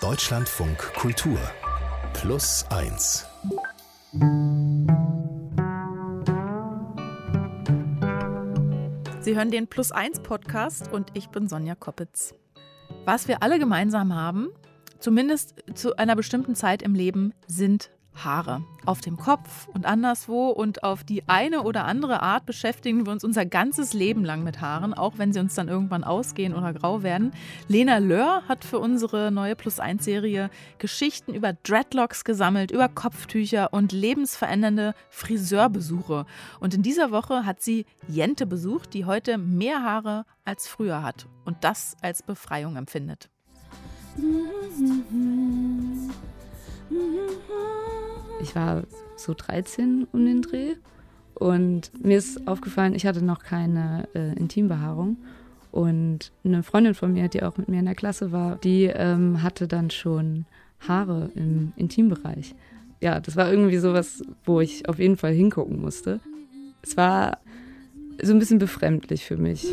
Deutschlandfunk Kultur +1. Sie hören den +1 Podcast und ich bin Sonja Koppitz. Was wir alle gemeinsam haben, zumindest zu einer bestimmten Zeit im Leben, sind Haare. Auf dem Kopf und anderswo, und auf die eine oder andere Art beschäftigen wir uns unser ganzes Leben lang mit Haaren, auch wenn sie uns dann irgendwann ausgehen oder grau werden. Lena Löhr hat für unsere neue +1-Serie Geschichten über Dreadlocks gesammelt, über Kopftücher und lebensverändernde Friseurbesuche. Und in dieser Woche hat sie Jente besucht, die heute mehr Haare als früher hat und das als Befreiung empfindet. Ich war so 13 um den Dreh und mir ist aufgefallen, ich hatte noch keine Intimbehaarung. Und eine Freundin von mir, die auch mit mir in der Klasse war, die hatte dann schon Haare im Intimbereich. Ja, das war irgendwie sowas, wo ich auf jeden Fall hingucken musste. Es war so ein bisschen befremdlich für mich.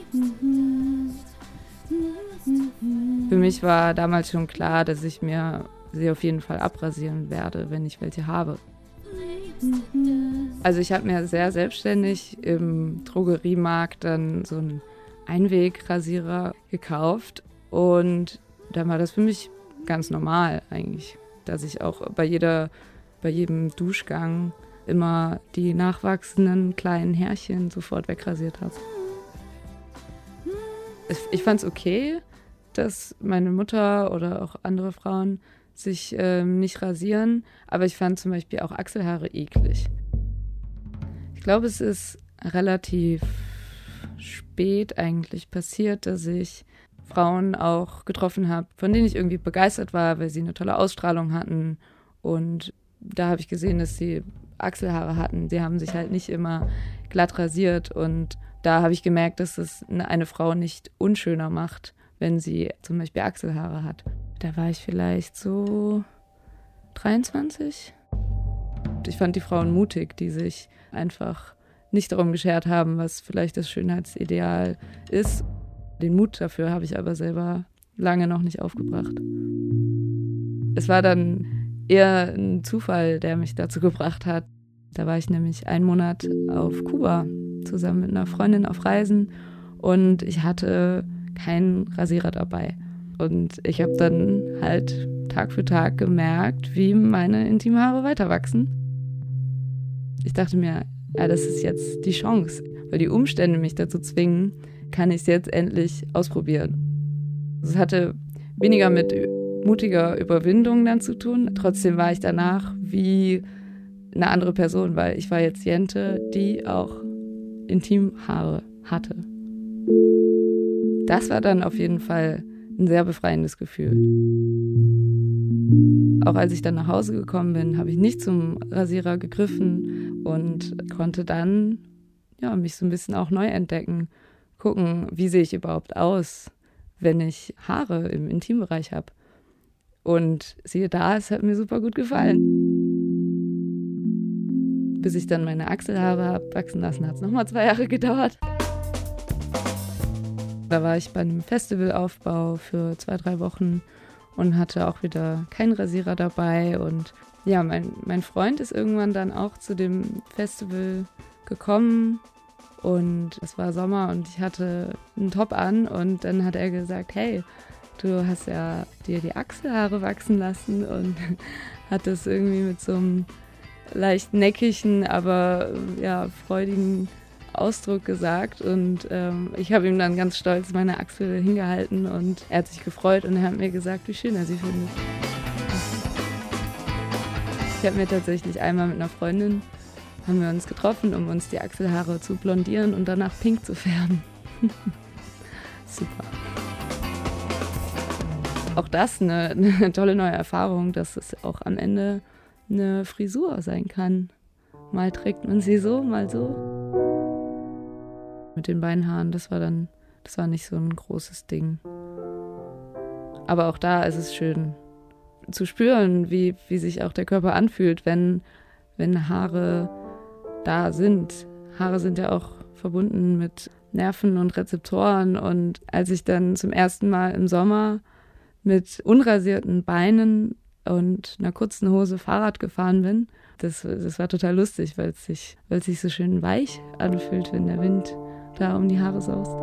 Für mich war damals schon klar, dass ich mir sie auf jeden Fall abrasieren werde, wenn ich welche habe. Also ich habe mir sehr selbstständig im Drogeriemarkt dann so einen Einwegrasierer gekauft und dann war das für mich ganz normal eigentlich, dass ich auch bei jedem Duschgang immer die nachwachsenden kleinen Härchen sofort wegrasiert habe. Ich fand es okay, dass meine Mutter oder auch andere Frauen sich nicht rasieren, aber ich fand zum Beispiel auch Achselhaare eklig. Ich glaube, es ist relativ spät eigentlich passiert, dass ich Frauen auch getroffen habe, von denen ich irgendwie begeistert war, weil sie eine tolle Ausstrahlung hatten, und da habe ich gesehen, dass sie Achselhaare hatten. Sie haben sich halt nicht immer glatt rasiert, und da habe ich gemerkt, dass es eine Frau nicht unschöner macht, wenn sie zum Beispiel Achselhaare hat. Da war ich vielleicht so 23. Ich fand die Frauen mutig, die sich einfach nicht darum geschert haben, was vielleicht das Schönheitsideal ist. Den Mut dafür habe ich aber selber lange noch nicht aufgebracht. Es war dann eher ein Zufall, der mich dazu gebracht hat. Da war ich nämlich einen Monat auf Kuba zusammen mit einer Freundin auf Reisen und ich hatte keinen Rasierer dabei. Und ich habe dann halt Tag für Tag gemerkt, wie meine Intimhaare weiter wachsen. Ich dachte mir, ja, das ist jetzt die Chance, weil die Umstände mich dazu zwingen, kann ich es jetzt endlich ausprobieren. Es hatte weniger mit mutiger Überwindung dann zu tun. Trotzdem war ich danach wie eine andere Person, weil ich war jetzt Jente, die auch Intimhaare hatte. Das war dann auf jeden Fall ein sehr befreiendes Gefühl. Auch als ich dann nach Hause gekommen bin, habe ich nicht zum Rasierer gegriffen und konnte dann mich so ein bisschen auch neu entdecken, gucken, wie sehe ich überhaupt aus, wenn ich Haare im Intimbereich habe. Und siehe da, es hat mir super gut gefallen. Bis ich dann meine Achselhaare habe wachsen lassen, hat es nochmal 2 Jahre gedauert. Da war ich bei einem Festivalaufbau für 2-3 Wochen und hatte auch wieder keinen Rasierer dabei. Und ja, mein Freund ist irgendwann dann auch zu dem Festival gekommen und es war Sommer und ich hatte einen Top an und dann hat er gesagt, hey, du hast ja dir die Achselhaare wachsen lassen, und hat das irgendwie mit so einem leicht neckigen, aber ja, freudigen Ausdruck gesagt, und ich habe ihm dann ganz stolz meine Achsel hingehalten und er hat sich gefreut und er hat mir gesagt, wie schön er sie findet. Ich habe mir tatsächlich einmal mit einer Freundin, haben wir uns getroffen, um uns die Achselhaare zu blondieren und danach pink zu färben. Super. Auch das eine tolle neue Erfahrung, dass es auch am Ende eine Frisur sein kann. Mal trägt man sie so, mal so. Mit den Beinhaaren, das war nicht so ein großes Ding. Aber auch da ist es schön zu spüren, wie sich auch der Körper anfühlt, wenn Haare da sind. Haare sind ja auch verbunden mit Nerven und Rezeptoren. Und als ich dann zum ersten Mal im Sommer mit unrasierten Beinen und einer kurzen Hose Fahrrad gefahren bin. Das war total lustig, weil es sich so schön weich anfühlt, wenn der Wind da um die Haare saust.